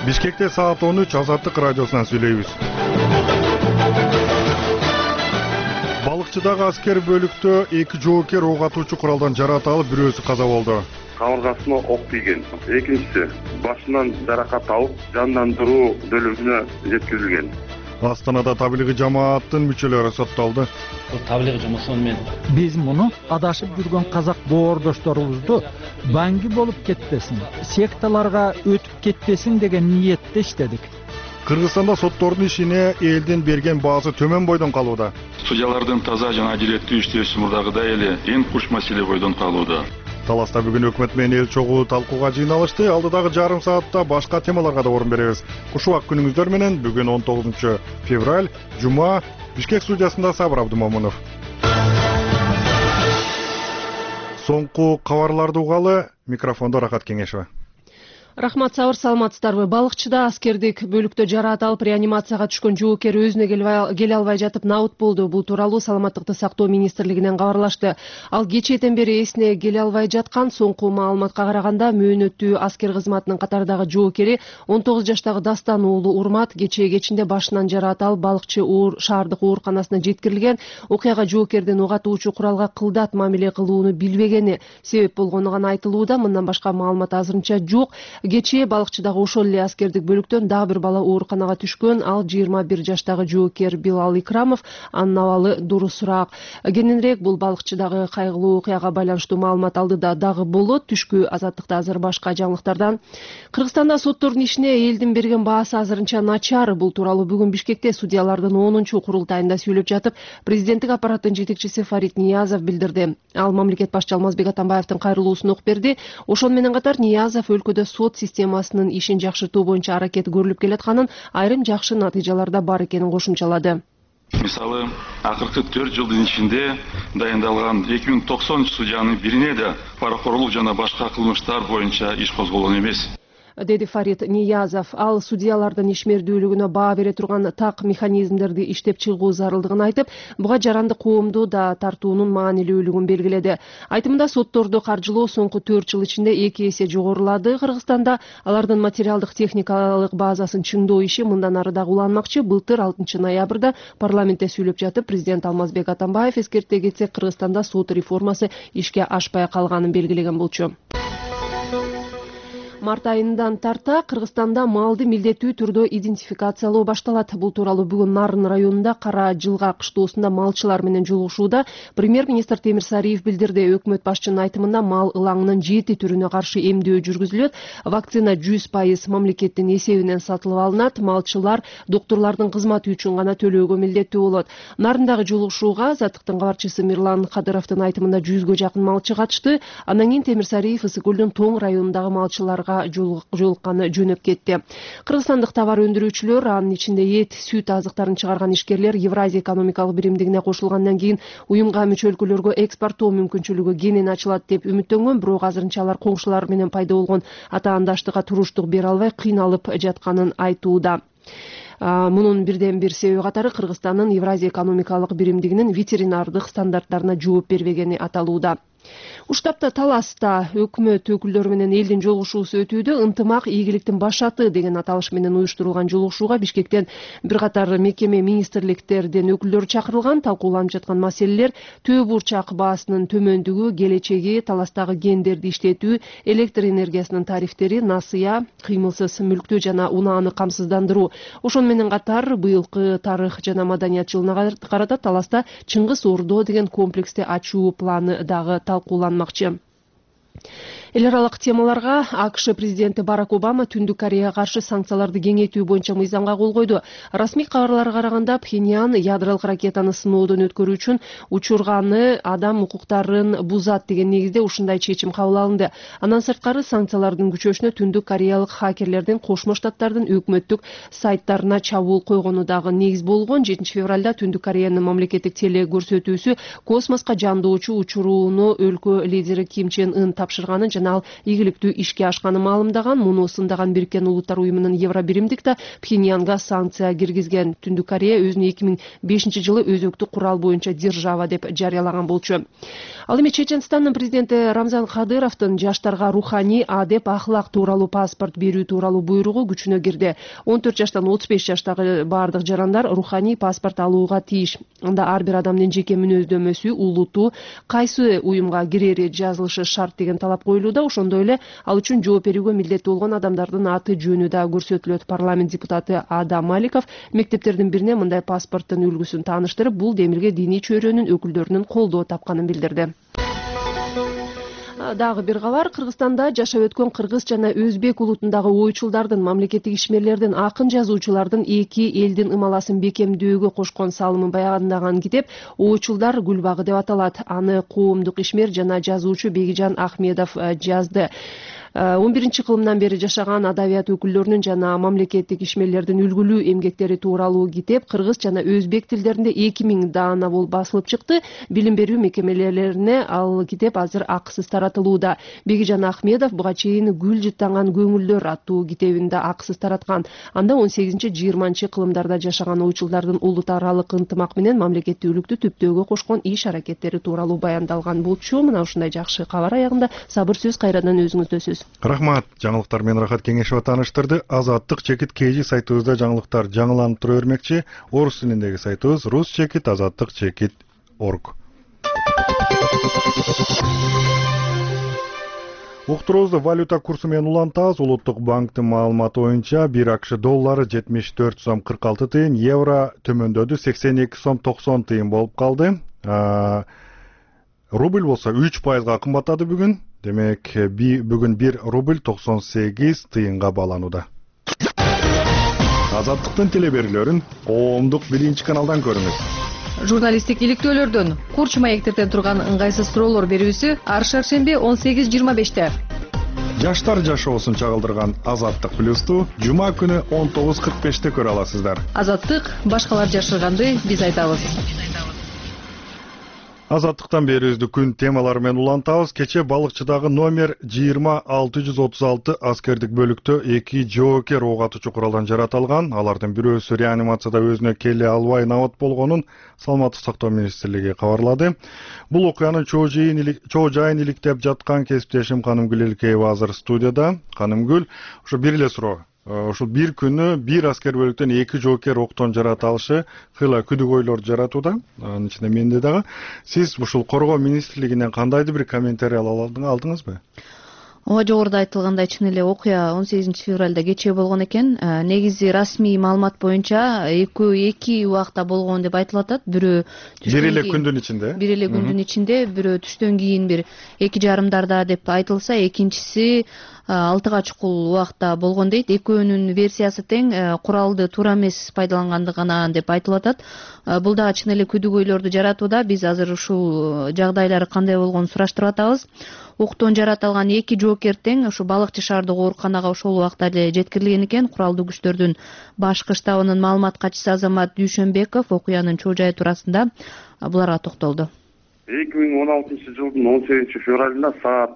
Бишкекте саат 13 Азаттык радиосунан сүйлөйбүз. Балыкчыдагы аскер бөлүктө 2 жоокер ок атуучу куралдан жараат алып, бирөөсү каза болду. Кабыргасына ок тийген. Экинчиси башынан жаракат алып, жандандыруу бөлүмүнө жеткирилген. Астанада таблиги жамааттын мүчөлөрү соттолду. Таблиги жамаат менен биз муну адашып жүргөн казак боордошторубузду баңги болуп кетпесин, секталарга өтүп кетпесин деген ниетте иштедик. Кыргызстанда соттордун ишине элдин берген баасы төмөн бойдон калууда. Судьялардын таза жана адилеттүү иштөөсү мурдагыдай эле эң куч маселе бойдон калууда. Таласта бүгүн өкмөт менен эл чогуу талкууга жыйналышты. Алдыдагы жарым саатта башка темаларга да орун беребиз. Кушубак күнүңүздөр менен бүгүн 19 февраль, жума, Бишкек студиясында Сабыр Абдумомунов. Соңку кабарларды угалы, микрофондо Рахат Кеңешева. Рахмат, Сабыр, саламатсыздарбы? Балыкчыда аскердик бөлүктө жараат алып реанимацияга түшкөн жоокер өзүнө келе албай жатып наут болду. Бул тууралуу Саламаттыкты сактоо министрлигинен кабарлашты. Ал кечээден бери эсине келе албай жаткан. Соңку маалыматка караганда мөөнөттүү аскер кызматынын катардагы жоокери 19 жаштагы Дастан уулу Урмат кечээ кечинде башынан жараат алып Балыкчы шаардык ооруканасына жеткирилген. Окуяга жоокердин ок атуучу куралга кылдат мамиле кылууну билбегени себеп болгону гана айтылууда. Мындан башка маалымат азырынча жок. Кечээ Балыкчыдагы ошол эле аскердик бөлүктөн дагы бир бала ооруканага түшкөн. Ал 21 жаштагы жоокер Билал Икрамов, анын абалы дурусураак. Кененирээк бул Балыкчыдагы кайгылуу окуяга байланыштуу маалымат алдыда дагы болот. Түшкү Азаттыкта азыр башка жаңылыктардан. Кыргызстанда соттордун ишине элдин берген баасы азырынча начар. Бул тууралуу бүгүн Бишкекте судьялардын 10-чу курултайында сөйлөп жатып, президенттик аппараттын жетекчиси Фарид Ниязов билдирди. Ал мамлекет башчы Алмазбек Атамбаевдин кайрылуусун окуп берди. Ошону менен катар Ниязов өлкөдө сот системасынын ишин жакшыртуу боюнча аракет көрүлүп келатканын, айрым жакшы натыйжалар да бар экенин кошумчалады. Мисалы, акыркы 4 жылдын ичинде дайындалган 2090 судьянын бирине да паракорлук жана башка кылмыштар боюнча иш козголгон эмес, деди Фарид Ниязов. Ал судьялардын ишмердүүлүгүнө баа бере турган так механизмдерди иштеп чыгуу зарылдыгын айтып, буга жаранды коомду да тартуунун маанилүүлүгүн белгиледи. Айтымында сотторду каржылоо соңку 4 жыл ичинде 2 эсе жогорулады. Кыргызстанда алардын материалдык техникалык базасын чыңдоо иши мындан ары дагы уланмакчы. Былтыр 6 ноябрда парламентте сүйлөп жатып, президент Алмазбек Атамбаев эскерте кетсек, Кыргызстанда сот реформасы ишке ашпай калганын белгилеген болчу. Март айынан тарта Кыргызстанда малды милдеттүү түрдө идентификациялоо башталат. Бул тууралуу бүгүн Нарын районунда Кара Жылга кыштоосунда малчылар менен жолугушууда премьер-министр Темир Сариев билдирди. Өкмөт башчынын айтымында мал ылаңынын 7 түрүнө каршы эмдөө жүргүзүлөт. Вакцина 100% мамлекеттин эсебинен сатылып алынат. Малчылар доктурлардын кызматы үчүн гана төлөөгө милдеттүү болот. Нарындагы жолугушууга Азаттыктын кабарчысы Мирлан Кадыровдун айтымында 100гө жакын малчы катышты. Андан кийин Темир Сариев Ысык көлдүн Тоң районундагы малчыларга жолукканы жөнөп кетти. Кыргызстандык товар өндүрүүчүлөр, анын ичинде эт, сүт азыктарын чыгарган ишкерлер Евразия экономикалык биримдигине кошулгандан кийин уюмга мүчө өлкөлөргө экспорттоо мүмкүнчүлүгү кенен ачылат деп үмүттөнгөн, бирок азырынча алар коңшулар менен пайда болгон атаандаштыкка туруштук бере албай кыйналып жатканын айтууда. Мунун бирден бир себеби катары Кыргызстандын Евразия экономикалык биримдигинин ветеринардык стандарттарына жооп бербегени аталууда. Уштапта Таласта өкмөт өкүлдөрү менен элдин жолугушуусу өтүүдө. Ынтымак ийгиликтин башаты деген аталыш менен уюштурулган жолугушууга Бишкектен бир катар мекеме, министрликтердин өкүлдөрү чакырылган. Талкууланып жаткан маселелер төө бурчак баасынын төмөндүгү, келечеги, Таластагы гендерди иштетүү, электр энергиясынын тарифтери, насыя, кыймылсыз мүлктү жана унааны камсыздандыруу. Ошону менен катар быйылкы тарых жана маданият жылына карата Таласта Чыңгыз Ордо деген комплексти ачуу планы дагы талкууланмакчы. Эл аралык темаларга АКШ президенти Барак Обама Түндүк Кореяга каршы санкцияларды кеңейтүү боюнча мыйзамга кол койду. Расмий кабарларга караганда Пхеньян ядролук ракетаны сыноодон өткөрүү үчүн учурганы адам укуктарын бузат деген негизде ушундай чечим кабыл алынды. Андан сырткары санкциялардын күчөшүнө Түндүк Кореялык хакерлердин Кошмо Штаттардын өкмөттүк сайттарына чабуул койгону дагы негиз болгон. 7 февралда Түндүк Кореянын мамлекеттик теле көрсөтүүсү космоска жандоочу учурууну өлкө лидери Ким Чен Ын тапшырганын жана менен ал ийгиликтүү ишке ашканын маалымдаган. Муну сындаган Бириккен Улуттар уюмунун Евробиримдик да Пхеньянга санкция киргизген. Түндүк Корея өзүнүн 2005 жылы өзөктүк курал боюнча держава деп жарыялаган болчу. Ал эми Чеченстандын президенти Рамзан Кадыровдун жаштарга руханий, адеп, ахлак тууралуу паспорт берүү тууралуу буйругу күчүнө кирди. 14 жаштан 35 жаштагы бардык жарандар руханий паспорт алууга тийиш. Анда ар бир адамдын жеке мүнөздөмөсү, улуту, кайсы уюмга кирери жазылышы шарт деген талап коюлууда. Ошондой эле ал үчүн жооп берүүгө милдеттүү болгон адамдардын аты жөнү да көрсөтүлөт. Парламент депутаты Адам Маликов мектептердин бирине мындай паспорттун үлгүсүн тааныштырып, бул демилге диний чөйрөнүн өкүлдөрүнүн колдоо тапканын билдирди. Дагы бир кабар. Кыргызстанда жашап өткөн кыргыз жана өзбек улутундагы ойчулдардын, мамлекеттик ишмерлердин, акын жазуучулардын эки элдин ымаласын бекемдөөгө кошкон салымын баяндаган китеп Ойчулдар гүлбагы деп аталат. Аны коомдук ишмер жана жазуучу Бегижан Ахмедов жазды. 11-кылымдан бери жашаган адабият өкүлдөрүнүн жана мамлекеттик ишмерлердин үлгүлүү эмгектери тууралуу китеп кыргыз жана өзбек тилдеринде 2000 даана болуп басылып чыкты. Билим берүү мекемелерине ал китеп азыр акысыз таратылууда. Бегижан Ахмедов буга чейин Гүл жыттанган көңүлдөр аттуу китебин да акысыз тараткан. Анда 18-20 кылымдарда жашаган ойчулдардын улут аралык ынтымак менен мамлекеттүүлүктү түптөөгө кошкон иш аракеттери тууралуу баяндалган болчу. Мына ушундай жакшы кабар аягында сабыр сөз кайрадан өзүңүздө сөз. Рахмат. Жаңылыктар менен Рахат Кеңешова тааныштырды. Азаттык чекит KG сайтыбызда жаңылыктар жаңыланып тура бермекчи. Орус тилиндеги сайтыбыз Rus chekit azatlyk chekit.org. Уктуруубузду валюта курсу менен улантабыз. Улуттук банктын маалыматы боюнча 1 акш доллары 74 сом 46 тыйын, евро төмөндөдү 82 сом 90 тыйын болуп калды. Рубль болсо 3% кымбаттады бүгүн. Демек, бүгүн 1 рубль 98 тыйынга бааланууда. Азаттыктын телеберүүлөрүн коомдук биринчи каналдан көрүңүз. Журналисттик иликтөөлөрдөн курч маектерден турган ыңгайсыз суроолор берүүсү ар шаршемби 18:25-те. Жаштар жашоосун чагылдырган Азаттык плюсту жума күнү 19:45-те көрө аласыздар. Азаттык башкалар жашырганды биз айтабыз. Азаттыктан бери өздүк күн темалары менен улантабыз. Кече балыкчыдагы номер 20636 аскердик бөлүктө 2 жоокер ок атуучу куралдан жаратылган. Алардын бирөөсү реанимацияда өзүнө келе албай набат болгонун Саламаттык сактоо министрлиги кабарлады. Бул окуянын чоо жайын иликтеп жаткан кесиптешим Канымгүл Элкеева азыр студияда. Канымгүл, ошо бир эле суроо. Ушул бир күнү бир аскер бөлүктөн 2 жоокер октон жарата алышы кыйла күдүгөйлөрдү жаратууда. Анын ичинде менде дагы. Сиз ушул коргоо министрлигинен кандайдыр бир комментарий алдыңызбы? Ооба, жогоруда айтылгандай чын эле окуя 18 февралда кечээ болгон экен. Негизи расмий маалымат боюнча эки убакта болгон деп айтылып атат. Бирөө бир эле күндүн ичинде. Бир эле күндүн ичинде, бирөө түштөн кийин бир 2:30 деп айтылса, экинчиси 6 чукул убакта болгон дейт. Экөөнүн версиясы тең, куралды туура эмес пайдалангандыгы гана деп айтылып атат. Бул да чын эле күдүгөйлөрдү жаратууда. Биз азыр ушул жагдайлары кандай болгонун сураштырып атабыз. Октон жаратылган 2 жоокер тең ушу Балыкчы шаардык ооруканага ошол убакта эле жеткирилген экен. Куралдуу күчтөрдүн башкы штабынын маалымат катчысы Азамат Дүйшөнбеков окуянын чоо жайы туурасында буларга токтолду. 2016 жылдын 18 февралында саат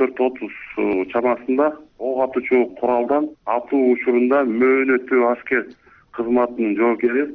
14:30 чамасында ок атуучу куралдан атуу учурунда мөөнөттүү аскер кызматынын жоокери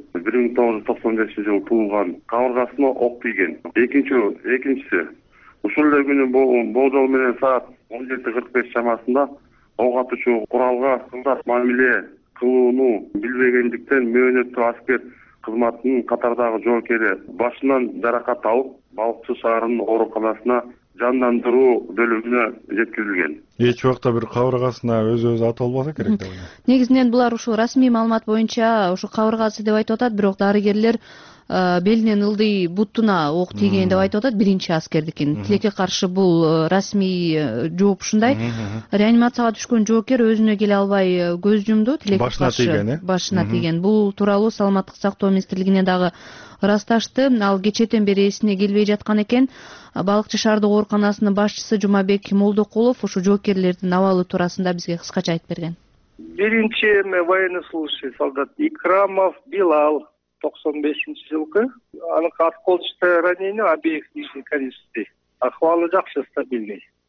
1995 жылы туулган кабыргасына ок тийген. Экинчиси ушул эле күнү болжол менен саат 17:45 чамасында ок атуучу куралга кылдат мамиле кылууну билбегендиктен мөөнөттүү аскер кызматынын катардагы жоокери башынан жаракат алып, Балыкчы шаарынын ооруканасына жандандыруу бөлүмүнө жеткирилген. Эч убакта бир кабыргасына өзү ат албаса керек деп ойлойм. Негизинен булар ушул расмий маалымат боюнча ушу кабыргасы деп айтып атат, бирок дарыгерлер белинен ылдый бутуна ок тийген деп айтып атат, биринчи аскердикин. Тилекке каршы бул расмий жооп ушундай. Реанимацияга түшкөн жоокер өзүнө келе албай көз жумду, тилекке каршы башына тийген. Бул тууралуу Саламаттык сактоо министрлигине дагы ырасташты. Ал кечээден бери эсине келбей жаткан экен. Балыкчы шаардык ооруканасынын башчысы Жумабек Молдокулов ушу жоокерлердин абалы туурасында бизге кыскача айтып берген. Биринчи военнослужащий солдат Икрамов Билал 95-жылкы. Анын осколочное ранение обеих нижних конечностей. Ахвалы жакшы, стабильный.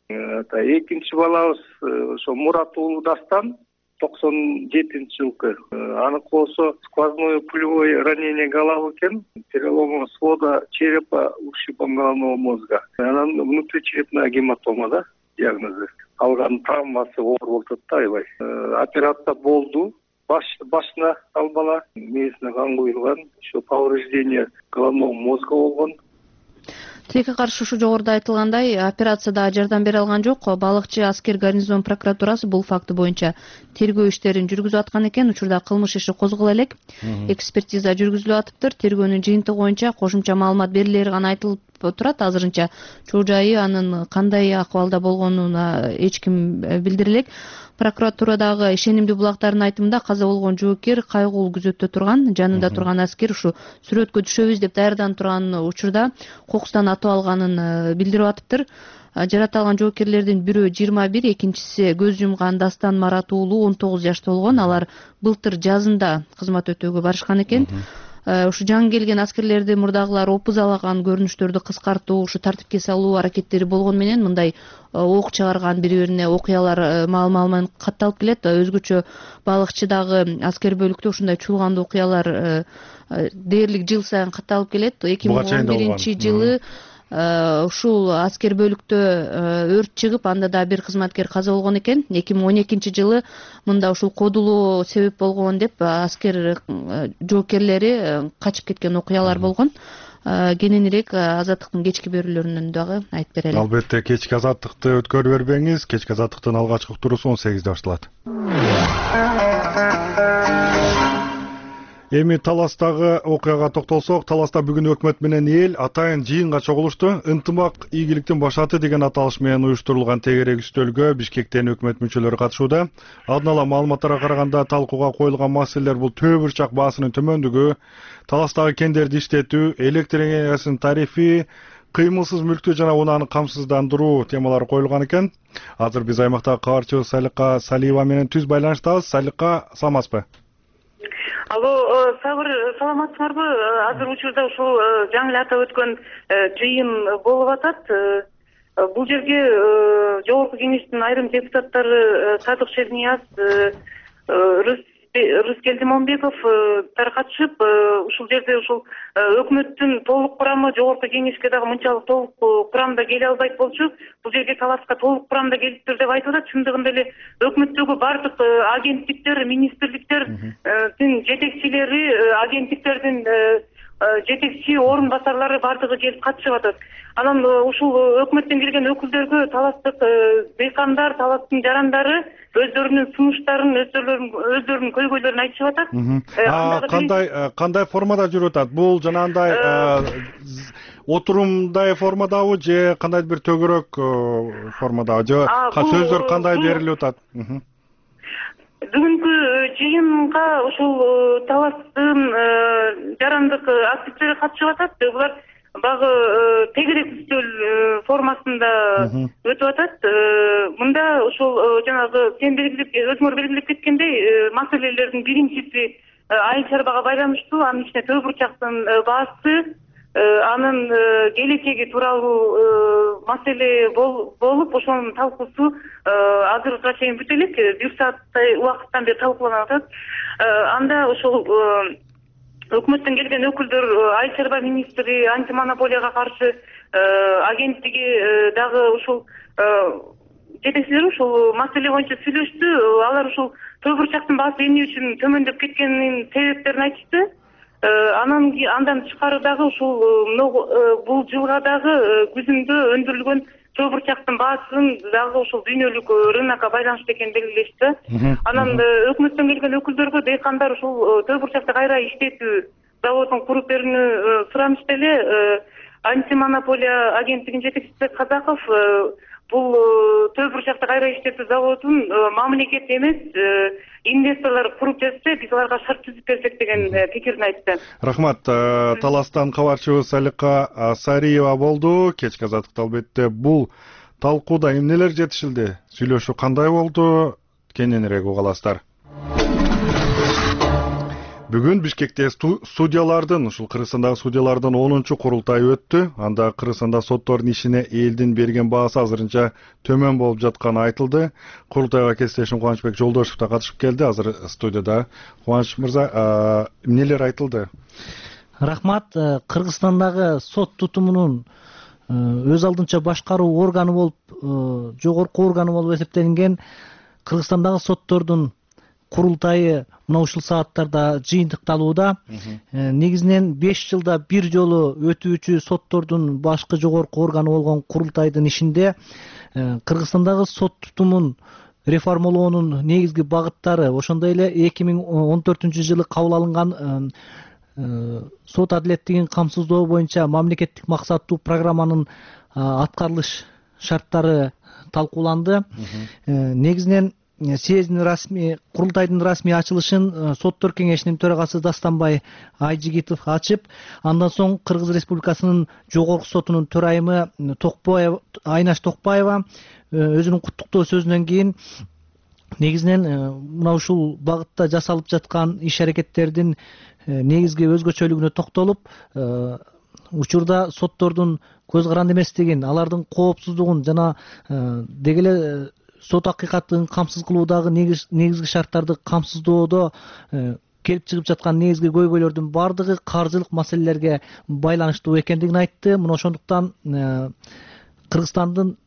Экинчи балабыз ошо Мурат уулу Дастан 97-жылкы. Аныкы болсо сквозное пулевое ранение головы экен, перелом свода черепа, ушибом головного мозга. Анан внутричерепная гематома да диагнозу. Алган травмасы оор болуп атат да аябай. Операция болду. Башына ал бала мээсине кан куюлган, ошо повреждение головного мозга болгон. Тилекке каршы ушу жогоруда айтылгандай операцияда жардам бере алган жок. Балыкчы аскер гарнизон прокуратурасы бул факты боюнча тергөө иштерин жүргүзүп аткан экен. Учурда кылмыш иши козголо элек. Экспертиза жүргүзүлүп атыптыр. Тергөөнүн жыйынтыгы боюнча кошумча маалымат берилери гана айтылып турат. Азырынча чоо жайы, анын кандай акыбалда болгонуна эч ким билдире элек. Прокуратурадагы ишенимдүү булактардын айтымында каза болгон жоокер кайгылуу күзөттө турган, жанында турган аскер ушу сүрөткө түшөбүз деп даярданып турган учурда кокустан атып алганын билдирип атыптыр. Жарата алган жоокерлердин бирөө 21, экинчиси көз жумган Дастан Марат уулу 19 жашта болгон. Алар былтыр жазында кызмат өтөөгө барышкан экен. Ушу жаңы келген аскерлерди мурдагылар опузалаган көрүнүштөрдү кыскартуу, ушу тартипке салуу аракеттери болгону менен мындай ок чыгарган бири-бирине окуялар маал-маал катталып келет. Өзгөчө балыкчыдагы аскер бөлүктө ушундай чуулгандуу окуялар дээрлик жыл сайын катталып келет. 2011-жылы ушул аскер бөлүктө өрт чыгып, анда да бир кызматкер каза болгон экен. 2012-жылы мында ушул кодулуу себеп болгон деп аскер жоокерлери качып кеткен окуялар болгон. Кененирээк Азаттыктын кечки берүүлөрүнөн дагы айтып берели. Албетте, кечки Азаттыкты өткөрүп бербеңиз. Кечки Азаттыктын алгачкы уктуруусу 18-де башталат. Эми Таластагы окуяга токтолсок, Таласта бүгүн өкмөт менен эл атайын жыйынга чогулушту. Ынтымак ийгиликтин башаты деген аталыш менен уюштурулган тегерек үстөлгө Бишкектен өкмөт мүчөлөрү катышууда. Алдын ала маалыматтарга караганда талкууга коюлган маселелер бул төө бурчак баасынын төмөндүгү, Таластагы кендерди иштетүү, электр энергиясынын тарифи, кыймылсыз мүлктү жана унааны камсыздандыруу темалары коюлган экен. Азыр биз аймактагы кабарчыбыз Салика Салиева менен түз байланыштабыз. Салика, саламатсызбы? Алло, Сабыр, саламатсыңарбы? Азыр учурда ушул жаңы эле атап өткөн жыйын болуп атат. Бул жерге Жогорку Кеңештин айрым депутаттары Садык Шернияз, Рыскелдимонбеков катышып, ушул жерде ушул өкмөттүн толук курамы Жогорку Кеңешке дагы мынчалык толук курамда келе албайт болчу. Бул жерге Таласка толук курамда келиптир деп айтып атат. Чындыгында эле өкмөттөгү бардык агенттиктер, министрликтердин жетекчилери, агенттиктердин жетекчи орун басарлары бардыгы келип катышып атат. Анан ушул өкмөттөн келген өкүлдөргө таластык дыйкандар, таластын жарандары өздөрүнүн сунуштарын, өздөрүнүн көйгөйлөрүн айтышып атат. Кандай формада жүрүп атат? Бул жанагындай отурумдай формадабы же кандайдыр бир төгөрөк формадабы же сөздөр кандай берилип атат? Бүгүнкү жыйынга ушул Таластын жарандык активдери катышып атат. Булар багы тегерек үстөл формасында өтүп атат. Мында ушул жанагы сен өзүңөр белгилеп кеткендей маселелердин биринчиси айыл чарбага байланыштуу, анын ичинде төө бурчактын баасы, анын келечеги тууралуу маселе болуп, ошонун талкуусу азыркыга чейин бүтө элек, 1 сааттай убакыттан бери талкууланып атат. Анда ошол өкмөттөн келген өкүлдөр, айыл чарба министри, антимонополияга каршы агенттиги дагы ушул жетекчилери ушул маселе боюнча сүйлөштү. Алар ушул төө бурчактын баасы эмне үчүн төмөндөп кеткенинин себептерин айтышты. Андан тышкары дагы ушул бул жылга дагы күзүндө өндүрүлгөн төө бурчактын баасын дагы ушул дүйнөлүк рынокко байланыштуу экенин белгилешти. Анан өкмөттөн келген өкүлдөргө дыйкандар ушул төө бурчакты кайра иштетүү заводун куруп берүүнү сурамышты эле. Антимонополия агенттигинин жетекчиси Казаков бул төө бурчакты кайра иштетүү заводун мамлекет эмес, инвесторлор куруп берсе, биз аларга шарт түзүп берсек деген пикирин айтты. Рахмат. Таластан кабарчыбыз Салика Сариева болду. Кечки Азаттыкта албетте бул талкууда эмнелер жетишилди? Сүйлөшүү кандай болду? Кененирээк уга аласыздар. Бүгүн Бишкекте судьялардын, ушул Кыргызстандагы судьялардын 10-чу курултайы өттү. Анда Кыргызстанда соттордун ишине элдин берген баасы азырынча төмөн болуп жатканы айтылды. Курултайга кесиптешим Кубанычбек Жолдошев да катышып келди. Азыр студияда. Кубаныч мырза, эмнелер айтылды? Рахмат. Кыргызстандагы сот тутумунун өз алдынча башкаруу органы болуп, жогорку органы болуп эсептелинген Кыргызстандагы соттордун курултайы мына ушул сааттарда жыйынтыкталууда. Негизинен 5 жылда бир жолу өтүүчү соттордун башкы жогорку органы болгон курултайдын ишинде Кыргызстандагы сот тутумун реформалоонун негизги багыттары, ошондой эле 2014-жылы кабыл алынган сот адилеттигин камсыздоо боюнча мамлекеттик максаттуу программанын аткарылыш шарттары талкууланды. Негизинен съездин расмий курултайдын расмий ачылышын соттор кеңешинин төрагасы Дастанбай Айжигитов ачып, андан соң Кыргыз Республикасынын жогорку сотунун төрайымы Айнаш Токпаева өзүнүн куттуктоо сөзүнөн кийин негизинен мына ушул багытта жасалып жаткан иш аракеттердин негизги өзгөчөлүгүнө токтолуп, учурда соттордун көз каранды эместигин, алардын коопсуздугун жана деги эле сот акыйкатын камсыз кылуудагы негизги шарттарды камсыздоодо келип чыгып жаткан негизги көйгөйлөрдүн баардыгы каржылык маселелерге байланыштуу экендигин айтты. Мына ошондуктан Кыргызстандын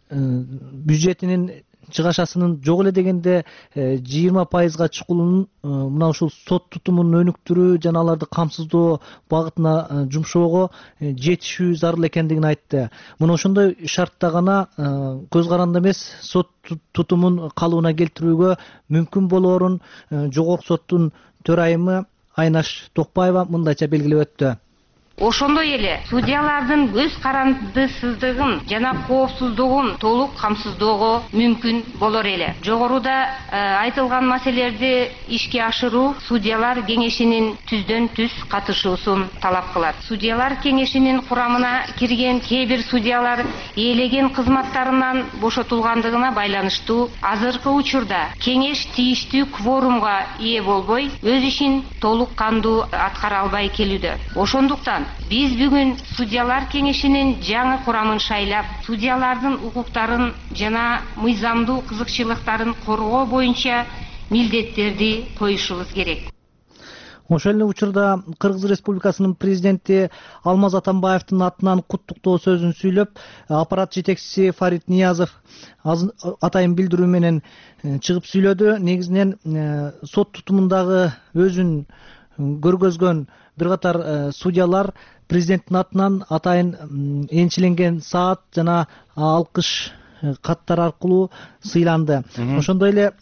бюджетинин чыгашасынын жок эле дегенде 20%га чукулунун мына ушул сот тутумун өнүктүрүү жана аларды камсыздоо багытына жумшоого жетишүү зарыл экендигин айтты. Мына ошондой шартта гана көз каранды эмес сот тутумун калыбына келтирүүгө мүмкүн болоорун жогорку соттун төрайымы Айнаш Токпаева мындайча белгилеп өттү. Ошондой эле судьялардын көз карандысыздыгын жана коопсуздугун толук камсыздоого мүмкүн болор эле. Жогоруда айтылган маселелерди ишке ашыруу судьялар кеңешинин түздөн түз катышуусун талап кылат. Судьялар кеңешинин курамына кирген кээ бир судьялар ээлеген кызматтарынан бошотулгандыгына байланыштуу азыркы учурда кеңеш тийиштүү кворумга ээ болбой, өз ишин толук кандуу аткара албай келүүдө. Ошондуктан биз бүгүн судьялар кеңешинин жаңы курамын шайлап, судьялардын укуктарын жана мыйзамдуу кызыкчылыктарын коргоо боюнча милдеттерди коюшубуз керек. Ошол эле учурда Кыргыз Республикасынын президенти Алмаз Атамбаевдин атынан куттуктоо сөзүн сүйлөп, аппарат жетекчиси Фарид Ниязов атайын билдирүү менен чыгып сүйлөдү. Негизинен сот тутумундагы өзүн көргөзгөн бир катар судьялар президенттин атынан атайын энчиленген саат жана алкыш каттар аркылуу сыйланды. Ошондой эле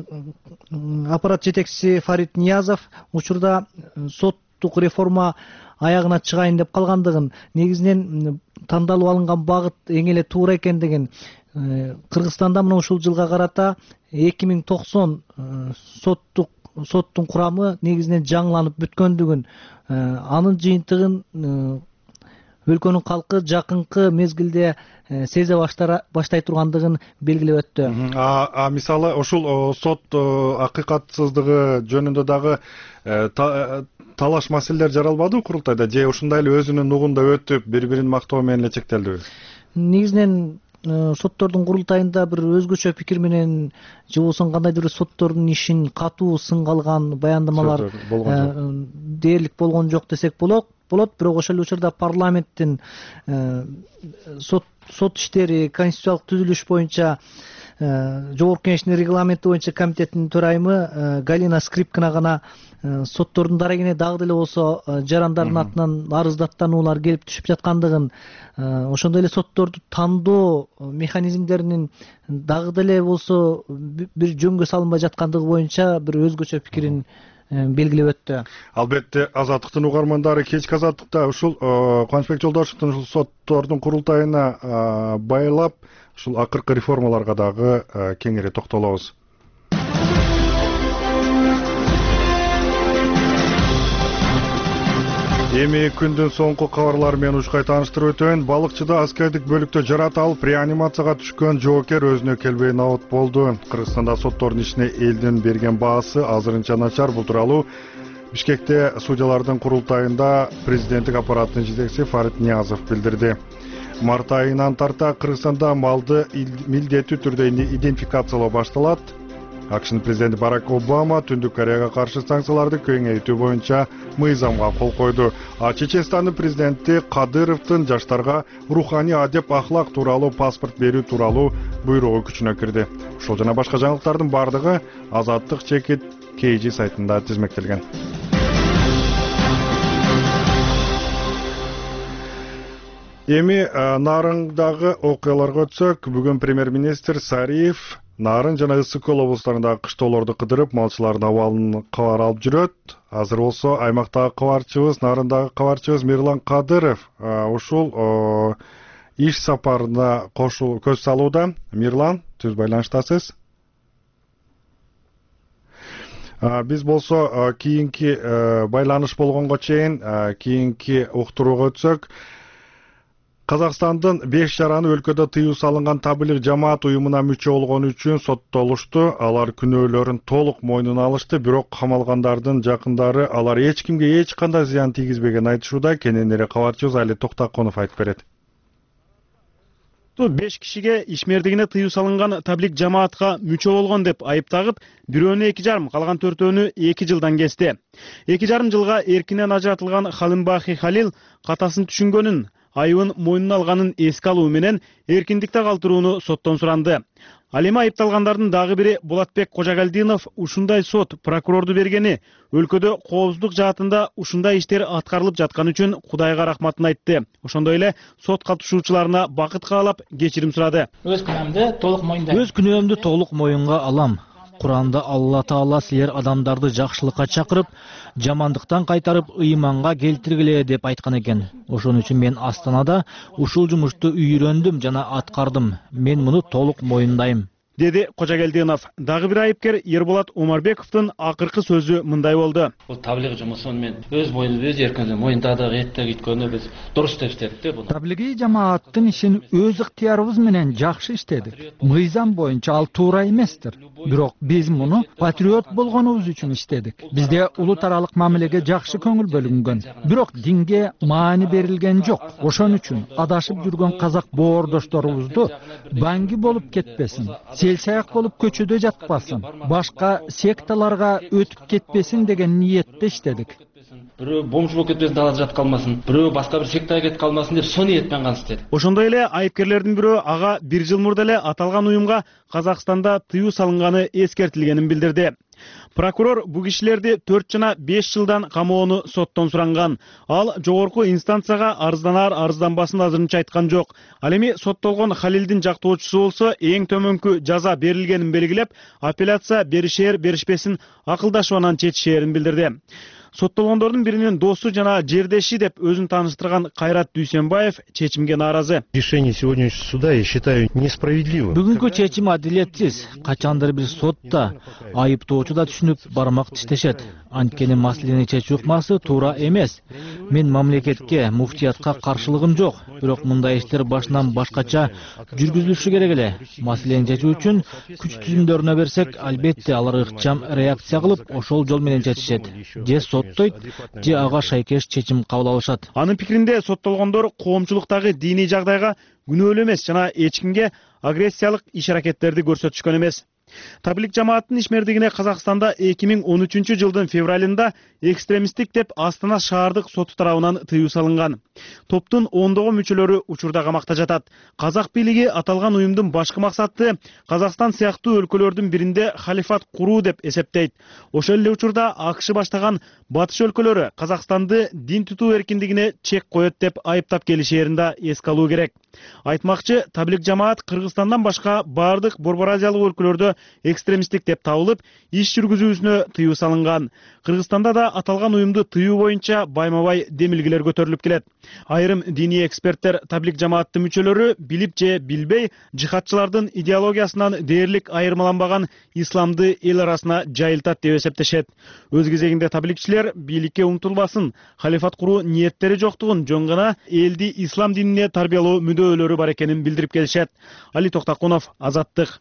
аппарат жетекчиси Фарид Ниязов учурда соттук реформа аягына чыгайын деп калгандыгын, негизинен тандалып алынган багыт эң эле туура экендигин, Кыргызстанда мына ушул жылга карата 2090 соттун курамы негизинен жаңыланып бүткөндүгүн, анын жыйынтыгын өлкөнүн калкы жакынкы мезгилде сезе баштай тургандыгын белгилеп өттү. Мисалы ушул сот акыйкатсыздыгы жөнүндө дагы талаш маселелер жаралбадыбы курултайда, же ушундай эле өзүнүн нугунда өтүп, бири-бирин мактоо менен эле чектелдиби? Негизинен соттордун курултайында бир өзгөчө пикир менен же болбосо кандайдыр бир соттордун ишин катуу сынга алган баяндамалар дээрлик болгон жок десек болот. Бирок ошол учурда парламенттин сот иштери конституциялык түзүлүш боюнча жогорку кеңештин регламенти боюнча комитеттин төрайымы Галина Скрипкина гана соттордун дарегине дагы деле болсо жарандардын атынан арыздаттануулар келип түшүп жаткандыгын, ошондой эле сотторду тандоо механизмдеринин дагы деле болсо бир жөнгө салынбай жаткандыгы боюнча бир өзгөчө пикирин белгилеп өттү. Албетте азаттыктын угармандары кечки азаттыкта ушул Кубанычбек Жолдошевдун ушул соттордун курултайына байлап ушул акыркы реформаларга дагы кеңири токтолобуз. Эми күндүн соңку кабарлары менен ушкай тааныштырып өтөйүн. Балыкчыда аскердик бөлүктө жарат алып, реанимацияга түшкөн жоокер өзүнө келбей набыт болду. Кыргызстанда соттордун ишине элдин берген баасы азырынча начар. Бул тууралуу Бишкекте судьялардын курултайында президенттик аппараттын жетекчиси Фарид Ниязов билдирди. Март айынан тарта Кыргызстанда малды милдеттүү түрдө идентификациялоо башталат. АКШнын президенти Барак Обама Түндүк Кореяга каршы санкцияларды кеңейтүү боюнча мыйзамга кол койду. Чеченстандын президенти Кадыровдун жаштарга руханий адеп ахлак тууралуу паспорт берүү тууралуу буйругу күчүнө кирди. Ушул жана башка жаңылыктардын бардыгы Азаттык чекит KG сайтында тизмектелген. Эми Нарыңдагы окуяларга өтсөк, бүгүн премьер-министр Сариев Нарын жана Ысык Көл облустарындагы кыштоолорду кыдырып, малчылардын абалын кабар алып жүрөт. Азыр болсо аймактагы кабарчыбыз, Нарындагы кабарчыбыз Мирлан Кадыров ушул иш сапарына көз салууда. Мирлан, түз байланыштасыз. Биз болсо кийинки байланыш болгонго чейин кийинки уктурууга өтсөк, Казакстандын 5 жараны өлкөдө тыюу салынган таблиг жамаат уюмуна мүчө болгону үчүн соттолушту. Алар күнөөлөрүн толук мойнуна алышты, бирок камалгандардын жакындары алар эч кимге эч кандай зыян тийгизбеген айтышууда. Кененирээк кабарчыбыз Али Токтаконов айтып берет. 5 кишиге ишмердигине тыюу салынган таблиг жамаатка мүчө болгон деп айып тагып, бирөөнү 2,5, калган 4-өөнү 2 жылдан кести. 2,5 жылга эркинен ажыратылган Халимбахи Халил катасын түшүнгөнүн, айыбын мойнуна алганын эске алуу менен эркиндикте калтырууну соттон суранды. Ал эми айыпталгандардын дагы бири Болотбек Кожогалдинов ушундай сот прокурорду бергени, өлкөдө коопсуздук жаатында ушундай иштер аткарылып жаткан үчүн Кудайга рахматын айтты. Ошондой эле сот катышуучуларына бакыт каалап кечирим сурады. Өз күнөөмдү толук моюнга алам. Куранда Алла Таала силер адамдарды жакшылыкка чакырып, жамандыктан кайтарып, ыйманга келтиргиле деп айткан экен. Ошон үчүн мен Астанада ушул жумушту үйрөндүм жана аткардым. Мен муну толук моюндайм, деди Кожогалдинов. Дагы бир айыпкер Ерболат Омарбековдун акыркы сөзү мындай болду. Бул таблиг жумушун мен өз боюнда өз эркинде моюндадык этте гиткөнү биз дурус деп иштедик бул. Таблиги жамааттын ишин өз ыктыярыбыз менен жакшы иштедик. Мыйзам боюнча ал туура эместир. Бирок биз муну патриот болгонубуз үчүн иштедик. Бизде улут аралык мамилеге жакшы көңүл бөлүнгөн. Бирок динге маани берилген жок. Ошон үчүн адашып жүргөн казак боордошторубузду банги болуп кетпесин, сел-саяк болуп көчөдө жатпасын, башка секталарга өтүп кетпесин деген ниетте иштедик. Бирөө бомж болуп кетпесин, далада жатып калмасын, бирөө башка бир сектага кетип калмасын деп сол ниетмен гана иштедик. Ошондой эле айыпкерлердин бирөө ага 1 жыл мурда эле аталган уюмга Казакстанда тыюу салынганы эскертилгенин билдирди. Прокурор бу кишилерди 4 жана 5 жылдан камоону соттон суранган. Ал жогорку инстанцияга арызданбасын азырынча айткан жок. Ал эми соттолгон Халилдин жактоочусу болсо эң төмөнкү жаза берилгенин белгилеп, апелляция беришер беришпесин акылдашып анан чечишээрин билдирди. Соттолгондордун биринин досу жана жердеши деп өзүн тааныштырган Кайрат Дүйсенбаев чечимге нааразы. Решение сегодняшнего суда я считаю несправедливым. Бүгүнкү чечим адилетсиз. Качандыр бир сотта айыптоочу да түшүнүп бармак тиштешет. Анткени маселени чечүү ыкмасы туура эмес. Мен мамлекетке, муфтиятка каршылыгым жок. Бирок мындай иштер башынан башкача жүргүзүлүшү керек эле. Маселени чечүү үчүн күч түзүмдөрүнө берсек, албетте алар ыкчам реакция кылып, ошол жол менен чечишет. Же соттойт, же ага шайкеш чечим кабыл алышат. Анын пикиринде соттолгондор коомчулуктагы диний жагдайга күнөөлүү эмес жана эч кимге агрессиялык иш-аракеттерди көрсөтүшкөн эмес. Таблиг жамааттын ишмердигине Казакстанда 2013 жылдын февралында экстремисттик деп Астана шаардык соту тарабынан тыюу салынган. Топтун ондогон мүчөлөрү учурда камакта жатат. Казак бийлиги аталган уюмдун башкы максаты Казакстан сыяктуу өлкөлөрдүн биринде халифат куруу деп эсептейт. Ошол эле учурда АКШ баштаган батыш өлкөлөрү Казакстанды дин тутуу эркиндигине чек коет деп айыптап келишээрин да эске алуу керек. Айтмакчы, таблиг жамаат Кыргызстандан башка бардык Борбор Азиялык өлкөлөрдө экстремисттик деп табылып, иш жүргүзүүсүнө тыюу салынган. Кыргызстанда да аталган уюмду тыюу боюнча байма-бай демилгелер көтөрүлүп келет. Айрым диний эксперттер таблиг жамааттын мүчөлөрү билип же билбей жихадчылардын идеологиясынан дээрлик айырмаланбаган исламды эл арасына жайылтат деп эсептешет. Өз кезегинде таблигчилер бийликке умтулбасын, халифат куруу ниеттери жоктугун, жөн гана элди ислам динине тарбиялоо мүддөөлөрү бар экенин билдирип келишет. Али Токтаконов, Азаттык.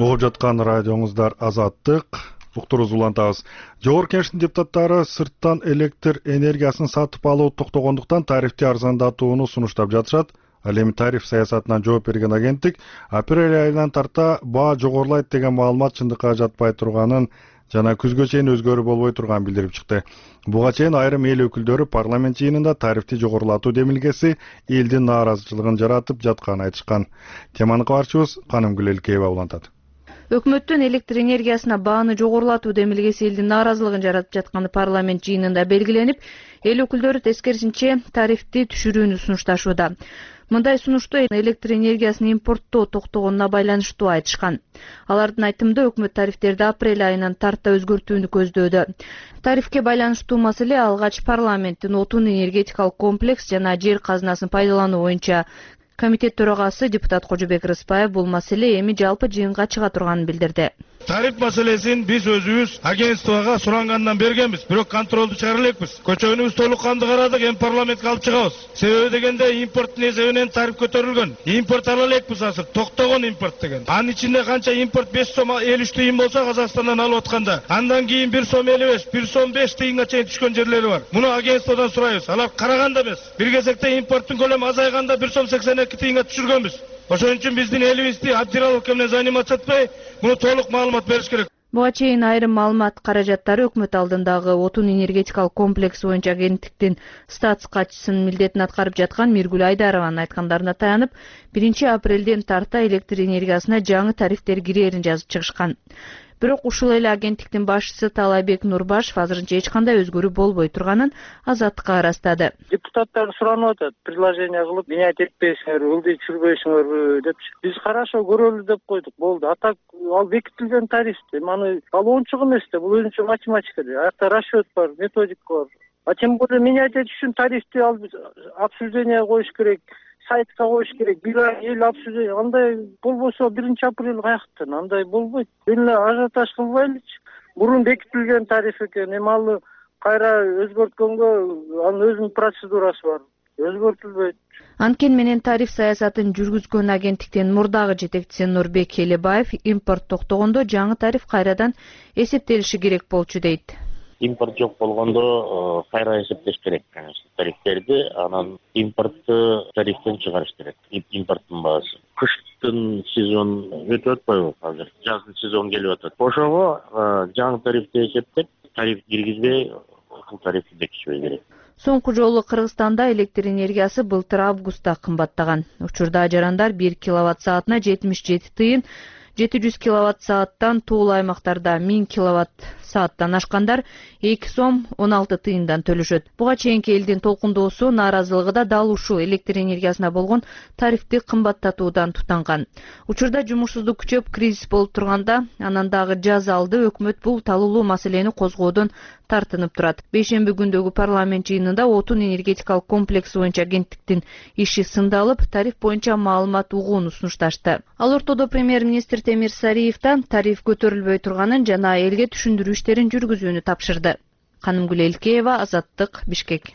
Угуп жаткан радиоңуздар Азаттык. Уктурубузду улантабыз. Жогорку Кеңештин депутаттары сырттан электр энергиясын сатып алуу токтогондуктан тарифти арзандатууну сунуштап жатышат. Ал эми тариф саясатынан жооп берген агенттик апрель айынан тарта баа жогорулайт деген маалымат чындыкка жатпай турганын жана күзгө чейин өзгөрүү болбой турганын билдирип чыкты. Буга чейин айрым эл өкүлдөрү парламент жыйынында тарифти жогорулатуу демилгеси элдин нааразычылыгын жаратып жатканын айтышкан. Теманы кабарчыбыз Канымгүл Элкеева улантат. Өкмөттүн электр энергиясына бааны жогорулатуу демилгеси элдин нааразылыгын жаратып жатканы парламент жыйынында белгиленип, эл өкүлдөрү тескерисинче тарифти түшүрүүнү сунушташууда. Мындай сунушту электр энергиясын импорттоо токтогонуна байланыштуу айтышкан. Алардын айтымында өкмөт тарифтерди апрель айынан тарта өзгөртүүнү көздөөдө. Тарифке байланыштуу маселе алгач парламенттин отун энергетикалык комплекс жана жер казынасын пайдалануу боюнча комитет төрагасы депутат Кожобек Рыспаев бул маселе эми жалпы жыйынга чыга турганын билдирди. Тариф маселесин биз өзүбүз агентствого сурангандан бергенбиз, бирок контролду чыгара элекпиз. Көчөгүнүбүз толук канды карадык, эми парламентке алып чыгабыз. Себеби дегенде импорттун эсебинен тариф көтөрүлгөн. Импорт ала элекпиз азыр, токтогон импорт деген. Анын ичинде канча импорт 5 сом 53 тыйын болсо Казакстандан алып атканда, андан кийин 1 сом 55, 1 сом 5 тыйынга чейин түшкөн жерлери бар. Муну агентстводон сурайбыз. Алар караганда эмес. Бир кезекте импорттун көлөмү азайганда 1 сом 82 тыйынга түшүргөнбүз. Ошон үчүн биздин элибизди обдираловка менен заниматься этпей, муну толук маалымат бериш керек. Буга чейин айрым маалымат каражаттары өкмөт алдындагы отун энергетикалык комплекс боюнча агенттиктин статс катчысынын милдетин аткарып жаткан Миргүл Айдарованын айткандарына таянып, 1 апрелден тарта электр энергиясына жаңы тарифтер кирерин жазып чыгышкан. Бирок ушул эле агенттиктин башчысы Талайбек Нурбашев азырынча эч кандай өзгөрүү болбой турганын Азаттыкка ырастады. Депутаттар суранып атат, предложение кылып, менять этпейсиңер, ылдый түшүрбөйсүңөрбү деп. Биз карашо көрөлү деп койдук. Болду. Атак ал бекитилген тариф. Маны ал оңчук эмес да, бул өзүнчө математика. Аякта расчет бар, методика бар. А тем более менять этиш үчүн тарифти ал обсуждение коюш керек. Сайтка коюш керек, бир ай эл обсуждение, андай болбосо 1 апрель каяктан, андай болбойт. Эле ажиотаж кылбайлычы. Бурун бекитилген тариф экен, эми алы кайра өзгөрткөнгө анын өзүнүн процедурасы бар. Өзгөртүлбөйт. Анткени менен тариф саясатын жүргүзгөн агенттиктин мурдагы жетекчиси Нурбек Элебаев импорт токтогондо жаңы тариф кайрадан эсептелиши керек болчу дейт. Импорт жок болгондо кайра эсептеш керек, конечно, тарифтерди, анан импортты тарифтен чыгарыш керек. Импорттун баасы. Кыштын сезон өтүп атпайбы азыр? Жаздын сезон келип атат. Ошого жаңы тарифти эсептеп, тариф киргизбей, ушул тарифти бекитишибиз керек. Соңку жолу Кыргызстанда электр энергиясы былтыр августта кымбаттаган. Учурда жарандар 1 киловатт саатына 77 тыйын, 700 киловатт сааттан тоолуу аймактарда 1000 киловатт сааттан ашкандар 2 сом 16 тыйындан төлөшөт. Буга чейинки элдин толкундоосу нааразылыгы да дал ушул электр энергиясына болгон тарифти кымбаттатуудан тутанган. Учурда жумушсуздук күчөп кризис болуп турганда, анан дагы жаз алды өкмөт бул талуулуу маселени козгоодон тартынып турат. Бейшемби күндөгү парламент жыйынында отун энергетикалык комплекс боюнча агенттиктин иши сындалып, тариф боюнча маалымат угууну сунушташты. Ал ортодо премьер-министр Темир Сариевден тариф көтөрүлбөй турганын жана элге түшүндүрүү иштерин жүргүзүүнү тапшырды. Канымгүл Элкеева, Азаттык, Бишкек.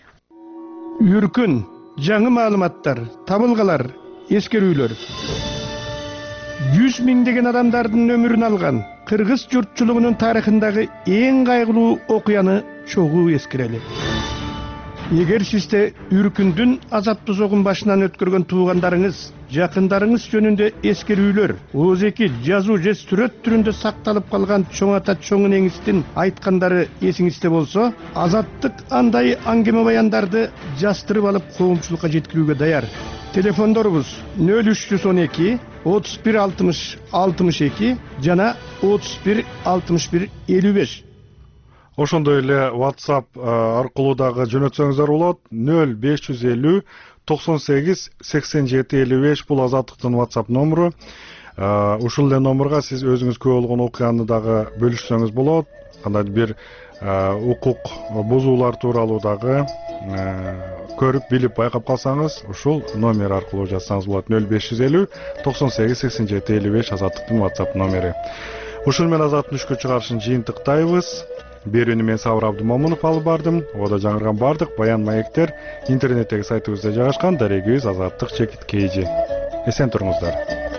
Үркүн, жаңы маалыматтар, табылгалар, эскерүүлөр. 100 миңдеген адамдардын өмүрүн алган кыргыз журтчулугунун тарыхындагы эң кайгылуу окуяны чогуу эскерели. Эгер сизде Үркүндүн азап тозогун башынан өткөргөн туугандарыңыз, жакындарыңыз жөнүндө эскерүүлөр, ооз-эки жазуу же сүрөт түрүндө сакталып калган чоң ата чоң энеңиздин айткандары эсиңизде болсо, Азаттык андай аңгеме баяндарды жастырып алып коомчулукка жеткирүүгө даяр. Телефондорубуз 0312 31 60 62 жана 31 61 55. Ошондой эле WhatsApp аркылуу дагы жөнөтсөңүздөр болот. 0550 98 87 55 бул Азаттыктын WhatsApp номеру. Ушул эле номерга сиз өзүңүз күбө болгон окуяны дагы бөлүшсөңүз болот. Кандай бир укук бузуулар тууралуу дагы көрүп билип байкап калсаңыз, ушул номер аркылуу жазсаңыз болот. 0550 98 87 55 Азаттыктын WhatsApp номери. Ушул менен Азаттын үшкө чыгарышын жыйынтыктайбыз. Берүүнү мен Сабыр Абдымомунов алып бардым. Ода жаңырган бардык баян маектер интернеттеги сайтыбызда жайгашкан. Дарегибиз Азаттык _KG. Эсен туруңуздар.